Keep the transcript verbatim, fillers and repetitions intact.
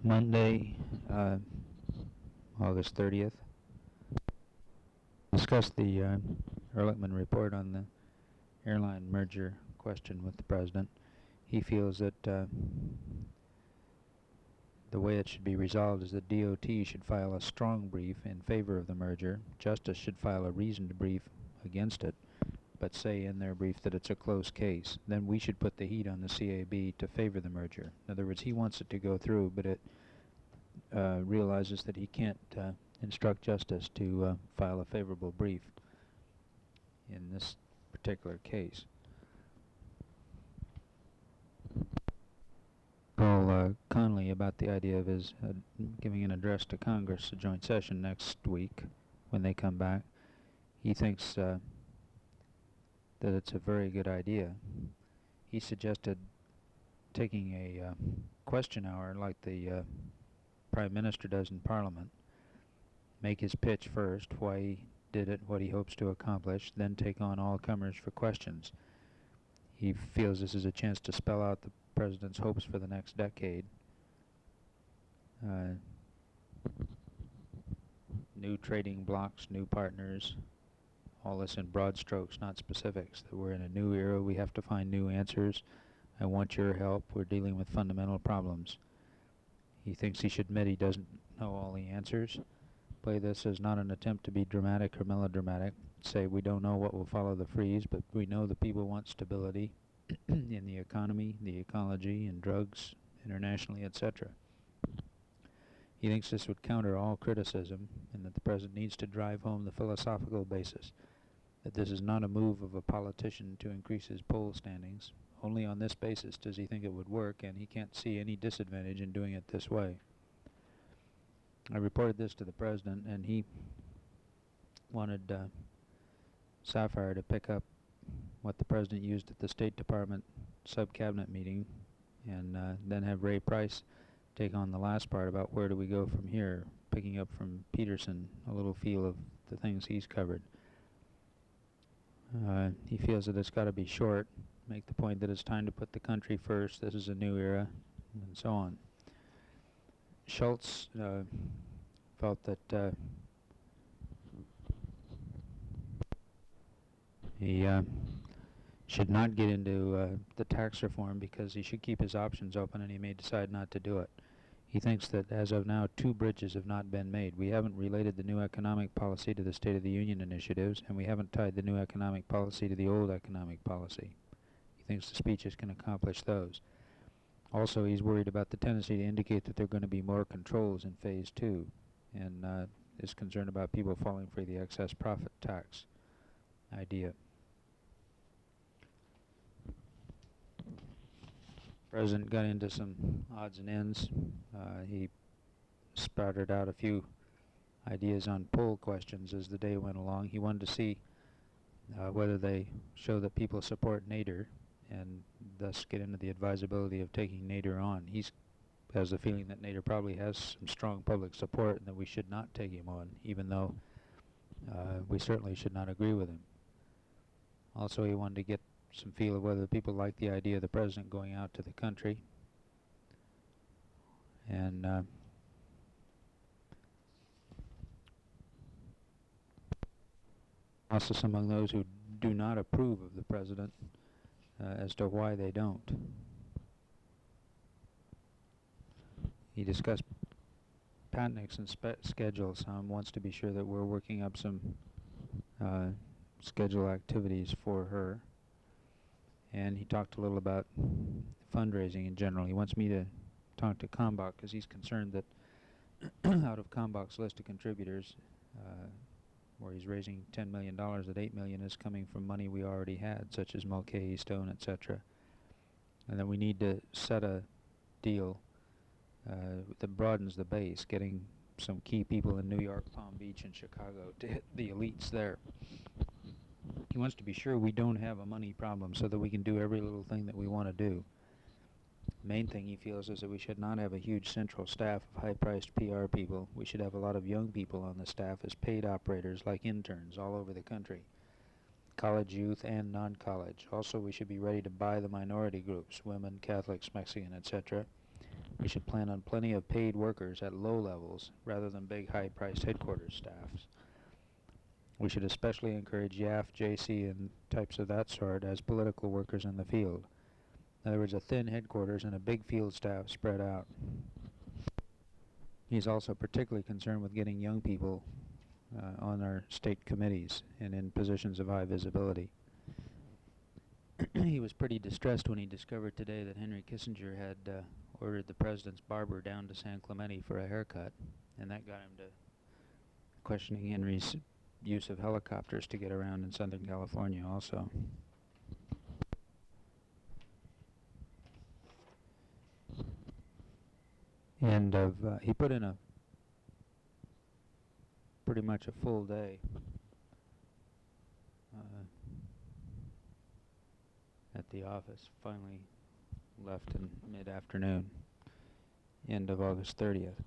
Monday, uh, August thirtieth. Discussed the uh, Ehrlichman report on the airline merger question with the president. He feels that uh, the way it should be resolved is that D O T should file a strong brief in favor of the merger. Justice should file a reasoned brief against it, but say in their brief that it's a close case. Then we should put the heat on the C A B to favor the merger. In other words, he wants it to go through, but it uh, realizes that he can't uh, instruct justice to uh, file a favorable brief in this particular case. Paul uh, Conley about the idea of his uh, giving an address to Congress, a joint session next week when they come back. He thinks uh, that it's a very good idea. He suggested taking a uh, question hour like the uh, Prime Minister does in Parliament, make his pitch first, why he did it, what he hopes to accomplish, then take on all comers for questions. He feels this is a chance to spell out the president's hopes for the next decade. Uh, new trading blocks, new partners, all this in broad strokes, not specifics. That we're in a new era, we have to find new answers. I want your help, we're dealing with fundamental problems. He thinks he should admit he doesn't know all the answers. Play this as not an attempt to be dramatic or melodramatic. Say we don't know what will follow the freeze, but we know the people want stability in the economy, the ecology, and drugs, internationally, et cetera. He thinks this would counter all criticism, and that the president needs to drive home the philosophical basis, that this is not a move of a politician to increase his poll standings. Only on this basis does he think it would work, and he can't see any disadvantage in doing it this way. I reported this to the president, and he wanted uh, Sapphire to pick up what the president used at the State Department sub-cabinet meeting, and uh, then have Ray Price take on the last part about where do we go from here, picking up from Peterson a little feel of the things he's covered. Uh, he feels that it's got to be short, make the point that it's time to put the country first, this is a new era, and so on. Schultz uh, felt that uh, he uh, should not get into uh, the tax reform because he should keep his options open, and he may decide not to do it. He thinks that as of now, two bridges have not been made. We haven't related the new economic policy to the State of the Union initiatives, and we haven't tied the new economic policy to the old economic policy. He thinks the speeches can accomplish those. Also, he's worried about the tendency to indicate that there are going to be more controls in phase two, and uh, is concerned about people falling for the excess profit tax idea. President got into some odds and ends. Uh, he sprouted out a few ideas on poll questions as the day went along. He wanted to see uh, whether they show that people support Nader, and thus get into the advisability of taking Nader on. He has the feeling that Nader probably has some strong public support and that we should not take him on, even though uh, we certainly should not agree with him. Also, he wanted to get some feel of whether people like the idea of the president going out to the country. And uh, also among those who do not approve of the president uh, as to why they don't. He discussed Pat Nixon's schedule some, wants to be sure that we're working up some uh, schedule activities for her. And he talked a little about fundraising in general. He wants me to talk to Kalmbach because he's concerned that out of Kalmbach's list of contributors, uh, where he's raising ten million dollars, that eight million dollars is coming from money we already had, such as Mulcahy Stone, et cetera. And then we need to set a deal uh, that broadens the base, getting some key people in New York, Palm Beach, and Chicago to hit the elites there. He wants to be sure we don't have a money problem so that we can do every little thing that we want to do. Main thing he feels is that we should not have a huge central staff of high-priced P R people. We should have a lot of young people on the staff as paid operators like interns all over the country. College youth and non-college. Also, we should be ready to buy the minority groups, women, Catholics, Mexican, et cetera. We should plan on plenty of paid workers at low levels rather than big high-priced headquarters staffs. We should especially encourage Y A F, J C, and types of that sort as political workers in the field. In other words, a thin headquarters and a big field staff spread out. He's also particularly concerned with getting young people uh, on our state committees and in positions of high visibility. He was pretty distressed when he discovered today that Henry Kissinger had uh, ordered the president's barber down to San Clemente for a haircut, and that got him to questioning Henry's use of helicopters to get around in Southern California also. And of, uh, he put in a pretty much a full day uh, at the office. Finally left in mid-afternoon, end of August thirtieth.